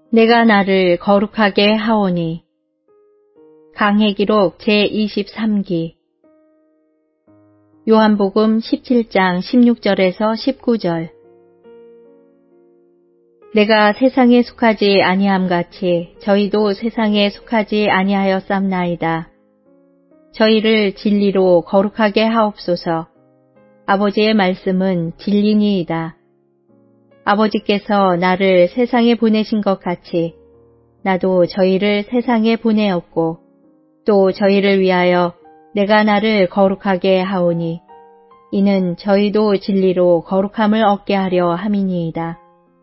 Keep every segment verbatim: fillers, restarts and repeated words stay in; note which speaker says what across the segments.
Speaker 1: 내가 나를 거룩하게 하오니. 강해기록 제이십삼 기. 요한복음 십칠 장 십육 절에서 십구 절. 내가 세상에 속하지 아니함 같이 저희도 세상에 속하지 아니하였삼나이다. 저희를 진리로 거룩하게 하옵소서. 아버지의 말씀은 진리니이다. 아버지께서 나를 세상에 보내신 것 같이 나도 저희를 세상에 보내었고 또 저희를 위하여 내가 나를 거룩하게 하오니 이는 저희도 진리로 거룩함을 얻게 하려 함이니이다.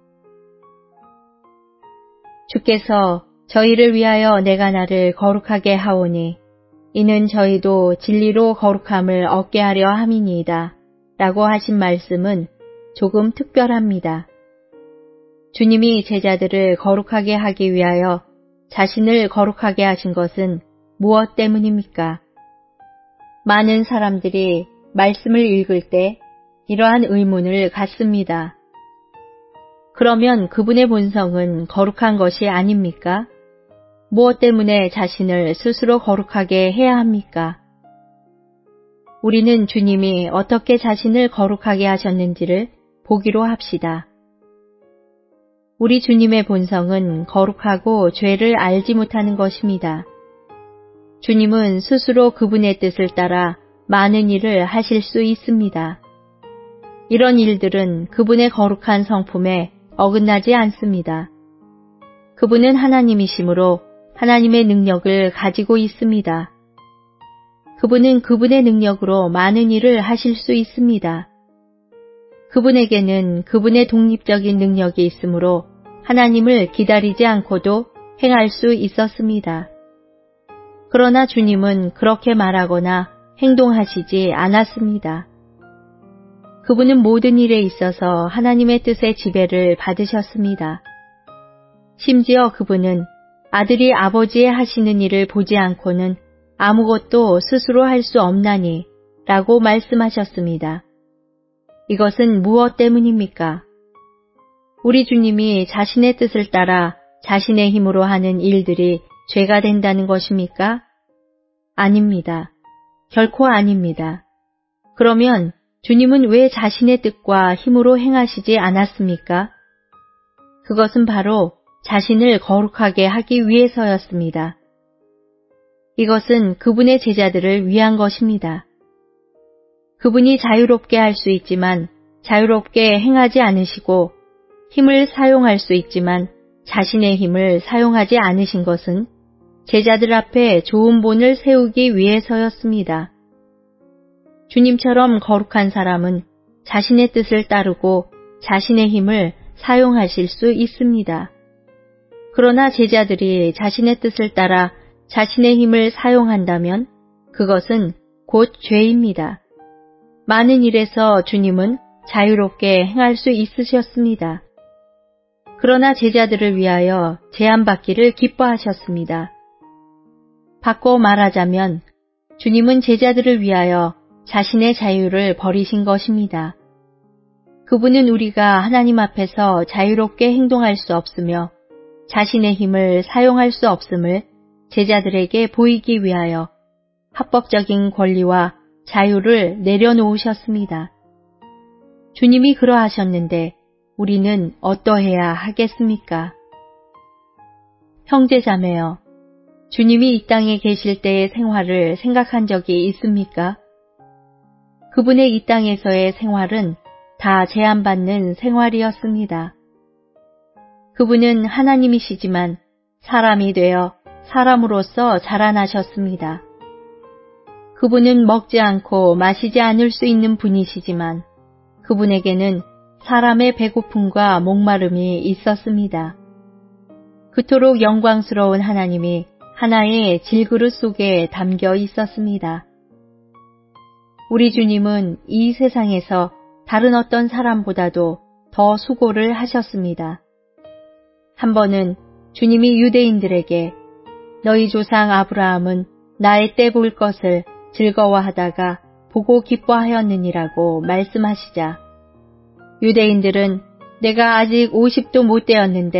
Speaker 1: 주께서 저희를 위하여 내가 나를 거룩하게 하오니 이는 저희도 진리로 거룩함을 얻게 하려 함이니이다. 라고 하신 말씀은 조금 특별합니다. 주님이 제자들을 거룩하게 하기 위하여 자신을 거룩하게 하신 것은 무엇 때문입니까? 많은 사람들이 말씀을 읽을 때 이러한 의문을 갖습니다. 그러면 그분의 본성은 거룩한 것이 아닙니까? 무엇 때문에 자신을 스스로 거룩하게 해야 합니까? 우리는 주님이 어떻게 자신을 거룩하게 하셨는지를 보기로 합시다. 우리 주님의 본성은 거룩하고 죄를 알지 못하는 것입니다. 주님은 스스로 그분의 뜻을 따라 많은 일을 하실 수 있습니다. 이런 일들은 그분의 거룩한 성품에 어긋나지 않습니다. 그분은 하나님이시므로 하나님의 능력을 가지고 있습니다. 그분은 그분의 능력으로 많은 일을 하실 수 있습니다. 그분에게는 그분의 독립적인 능력이 있으므로 하나님을 기다리지 않고도 행할 수 있었습니다. 그러나 주님은 그렇게 말하거나 행동하시지 않았습니다. 그분은 모든 일에 있어서 하나님의 뜻의 지배를 받으셨습니다. 심지어 그분은 아들이 아버지의 하시는 일을 보지 않고는 아무것도 스스로 할 수 없나니 라고 말씀하셨습니다. 이것은 무엇 때문입니까? 우리 주님이 자신의 뜻을 따라 자신의 힘으로 하는 일들이 죄가 된다는 것입니까? 아닙니다. 결코 아닙니다. 그러면 주님은 왜 자신의 뜻과 힘으로 행하시지 않았습니까? 그것은 바로 자신을 거룩하게 하기 위해서였습니다. 이것은 그분의 제자들을 위한 것입니다. 그분이 자유롭게 할 수 있지만 자유롭게 행하지 않으시고 힘을 사용할 수 있지만 자신의 힘을 사용하지 않으신 것은 제자들 앞에 좋은 본을 세우기 위해서였습니다. 주님처럼 거룩한 사람은 자신의 뜻을 따르고 자신의 힘을 사용하실 수 있습니다. 그러나 제자들이 자신의 뜻을 따라 자신의 힘을 사용한다면 그것은 곧 죄입니다. 많은 일에서 주님은 자유롭게 행할 수 있으셨습니다. 그러나 제자들을 위하여 제한받기를 기뻐하셨습니다. 바꿔 말하자면 주님은 제자들을 위하여 자신의 자유를 버리신 것입니다. 그분은 우리가 하나님 앞에서 자유롭게 행동할 수 없으며 자신의 힘을 사용할 수 없음을 제자들에게 보이기 위하여 합법적인 권리와 자유를 내려놓으셨습니다. 주님이 그러하셨는데 우리는 어떠해야 하겠습니까? 형제자매여, 주님이 이 땅에 계실 때의 생활을 생각한 적이 있습니까? 그분의 이 땅에서의 생활은 다 제한받는 생활이었습니다. 그분은 하나님이시지만 사람이 되어 사람으로서 자라나셨습니다. 그분은 먹지 않고 마시지 않을 수 있는 분이시지만 그분에게는 사람의 배고픔과 목마름이 있었습니다. 그토록 영광스러운 하나님이 하나의 질그릇 속에 담겨 있었습니다. 우리 주님은 이 세상에서 다른 어떤 사람보다도 더 수고를 하셨습니다. 한 번은 주님이 유대인들에게 너희 조상 아브라함은 나의 때 볼 것을 즐거워하다가 보고 기뻐하였느니라고 말씀하시자 유대인들은 내가 아직 오십도 못 되었는데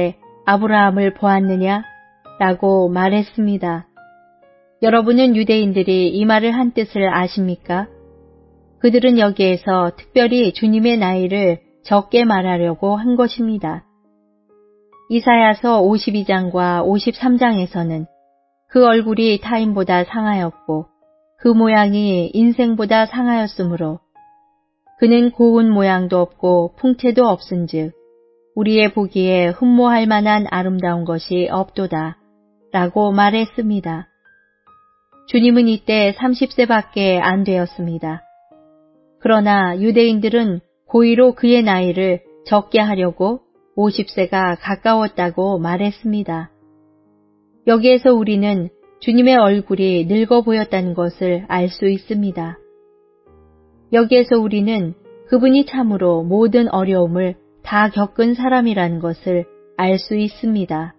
Speaker 1: 아브라함을 보았느냐? 라고 말했습니다. 여러분은 유대인들이 이 말을 한 뜻을 아십니까? 그들은 여기에서 특별히 주님의 나이를 적게 말하려고 한 것입니다. 이사야서 오십이 장과 오십삼 장에서는 그 얼굴이 타인보다 상하였고 그 모양이 인생보다 상하였으므로 그는 고운 모양도 없고 풍채도 없은즉 우리의 보기에 흠모할 만한 아름다운 것이 없도다 라고 말했습니다. 주님은 이때 삼십 세밖에 안 되었습니다. 그러나 유대인들은 고의로 그의 나이를 적게 하려고 오십 세가 가까웠다고 말했습니다. 여기에서 우리는 주님의 얼굴이 늙어 보였다는 것을 알 수 있습니다. 여기에서 우리는 그분이 참으로 모든 어려움을 다 겪은 사람이라는 것을 알 수 있습니다.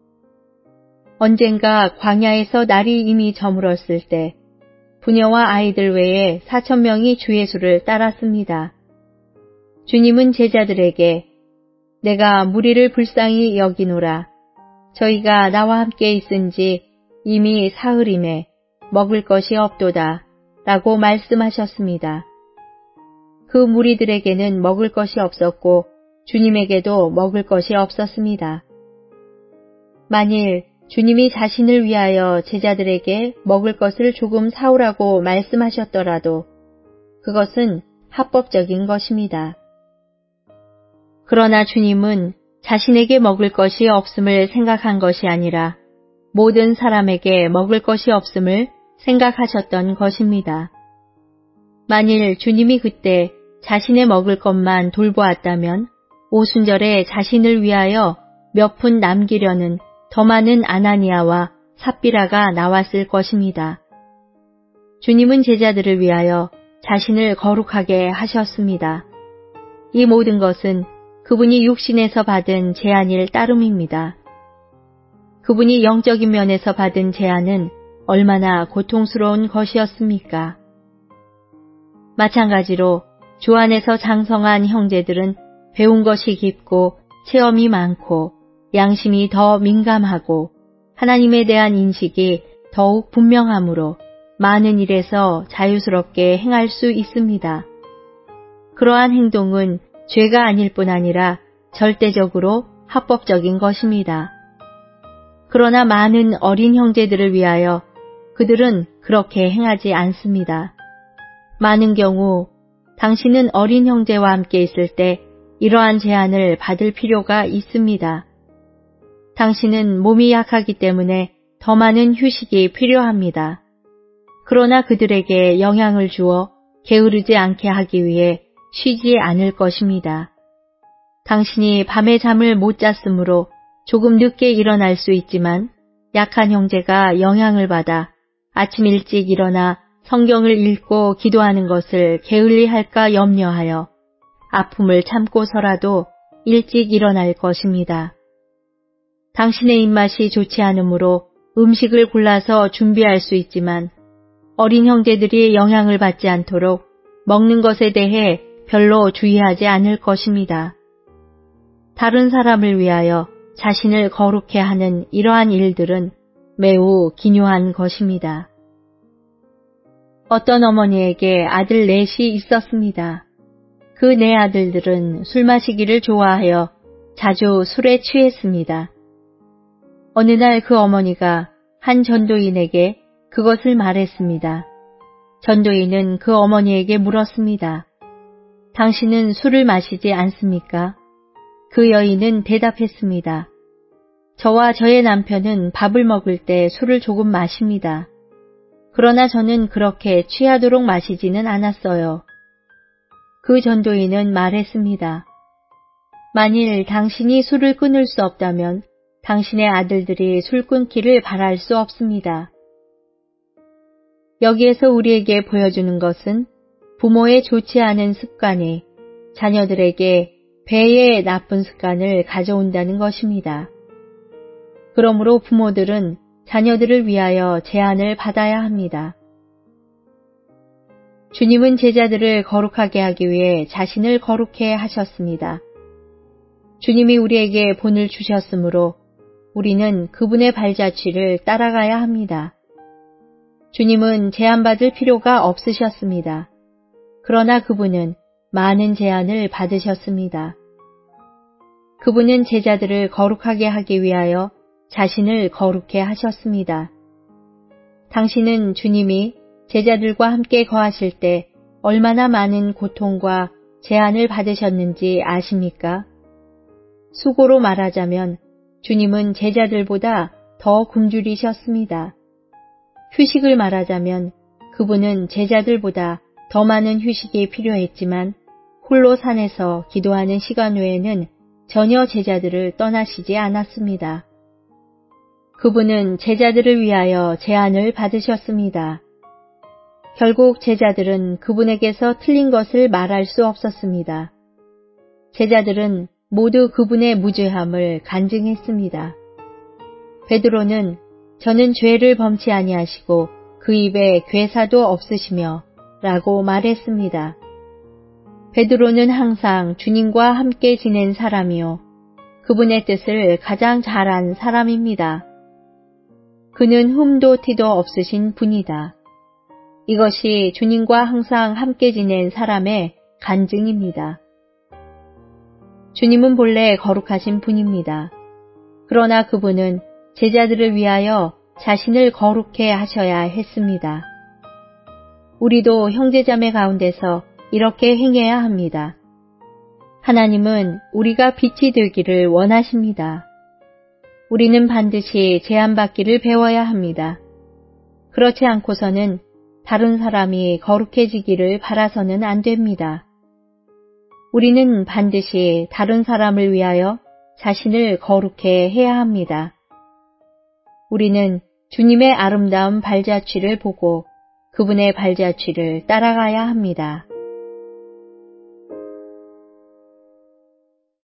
Speaker 1: 언젠가 광야에서 날이 이미 저물었을 때 부녀와 아이들 외에 사천 명이 주 예수를 따랐습니다. 주님은 제자들에게 내가 무리를 불쌍히 여기노라. 저희가 나와 함께 있은지 이미 사흘임에 먹을 것이 없도다 라고 말씀하셨습니다. 그 무리들에게는 먹을 것이 없었고 주님에게도 먹을 것이 없었습니다. 만일 주님이 자신을 위하여 제자들에게 먹을 것을 조금 사오라고 말씀하셨더라도 그것은 합법적인 것입니다. 그러나 주님은 자신에게 먹을 것이 없음을 생각한 것이 아니라 모든 사람에게 먹을 것이 없음을 생각하셨던 것입니다. 만일 주님이 그때 자신의 먹을 것만 돌보았다면 오순절에 자신을 위하여 몇 푼 남기려는 더 많은 아나니아와 삽비라가 나왔을 것입니다. 주님은 제자들을 위하여 자신을 거룩하게 하셨습니다. 이 모든 것은 그분이 육신에서 받은 제한일 따름입니다. 그분이 영적인 면에서 받은 제한은 얼마나 고통스러운 것이었습니까? 마찬가지로 주 안에서 장성한 형제들은 배운 것이 깊고 체험이 많고 양심이 더 민감하고 하나님에 대한 인식이 더욱 분명하므로 많은 일에서 자유스럽게 행할 수 있습니다. 그러한 행동은 죄가 아닐 뿐 아니라 절대적으로 합법적인 것입니다. 그러나 많은 어린 형제들을 위하여 그들은 그렇게 행하지 않습니다. 많은 경우 당신은 어린 형제와 함께 있을 때 이러한 제한을 받을 필요가 있습니다. 당신은 몸이 약하기 때문에 더 많은 휴식이 필요합니다. 그러나 그들에게 영향을 주어 게으르지 않게 하기 위해 쉬지 않을 것입니다. 당신이 밤에 잠을 못 잤으므로 조금 늦게 일어날 수 있지만 약한 형제가 영향을 받아 아침 일찍 일어나 성경을 읽고 기도하는 것을 게을리 할까 염려하여 아픔을 참고서라도 일찍 일어날 것입니다. 당신의 입맛이 좋지 않으므로 음식을 골라서 준비할 수 있지만 어린 형제들이 영향을 받지 않도록 먹는 것에 대해 별로 주의하지 않을 것입니다. 다른 사람을 위하여 자신을 거룩해 하는 이러한 일들은 매우 기묘한 것입니다. 어떤 어머니에게 아들 넷이 있었습니다. 그 네 아들들은 술 마시기를 좋아하여 자주 술에 취했습니다. 어느 날 그 어머니가 한 전도인에게 그것을 말했습니다. 전도인은 그 어머니에게 물었습니다. 당신은 술을 마시지 않습니까? 그 여인은 대답했습니다. 저와 저의 남편은 밥을 먹을 때 술을 조금 마십니다. 그러나 저는 그렇게 취하도록 마시지는 않았어요. 그 전도인은 말했습니다. 만일 당신이 술을 끊을 수 없다면 당신의 아들들이 술 끊기를 바랄 수 없습니다. 여기에서 우리에게 보여주는 것은 부모의 좋지 않은 습관이 자녀들에게 배의 나쁜 습관을 가져온다는 것입니다. 그러므로 부모들은 자녀들을 위하여 제한을 받아야 합니다. 주님은 제자들을 거룩하게 하기 위해 자신을 거룩해 하셨습니다. 주님이 우리에게 본을 주셨으므로 우리는 그분의 발자취를 따라가야 합니다. 주님은 제한받을 필요가 없으셨습니다. 그러나 그분은 많은 제한을 받으셨습니다. 그분은 제자들을 거룩하게 하기 위하여 자신을 거룩해 하셨습니다. 당신은 주님이 제자들과 함께 거하실 때 얼마나 많은 고통과 제한을 받으셨는지 아십니까? 수고로 말하자면 주님은 제자들보다 더 굶주리셨습니다. 휴식을 말하자면 그분은 제자들보다 더 많은 휴식이 필요했지만 홀로 산에서 기도하는 시간 외에는 전혀 제자들을 떠나시지 않았습니다. 그분은 제자들을 위하여 제한을 받으셨습니다. 결국 제자들은 그분에게서 틀린 것을 말할 수 없었습니다. 제자들은 모두 그분의 무죄함을 간증했습니다. 베드로는 저는 죄를 범치 아니하시고 그 입에 괴사도 없으시며 라고 말했습니다. 베드로는 항상 주님과 함께 지낸 사람이요. 그분의 뜻을 가장 잘한 사람입니다. 그는 흠도 티도 없으신 분이다. 이것이 주님과 항상 함께 지낸 사람의 간증입니다. 주님은 본래 거룩하신 분입니다. 그러나 그분은 제자들을 위하여 자신을 거룩해 하셔야 했습니다. 우리도 형제자매 가운데서 이렇게 행해야 합니다. 하나님은 우리가 빛이 되기를 원하십니다. 우리는 반드시 제한받기를 배워야 합니다. 그렇지 않고서는 다른 사람이 거룩해지기를 바라서는 안 됩니다. 우리는 반드시 다른 사람을 위하여 자신을 거룩해 해야 합니다. 우리는 주님의 아름다운 발자취를 보고 그분의 발자취를 따라가야 합니다.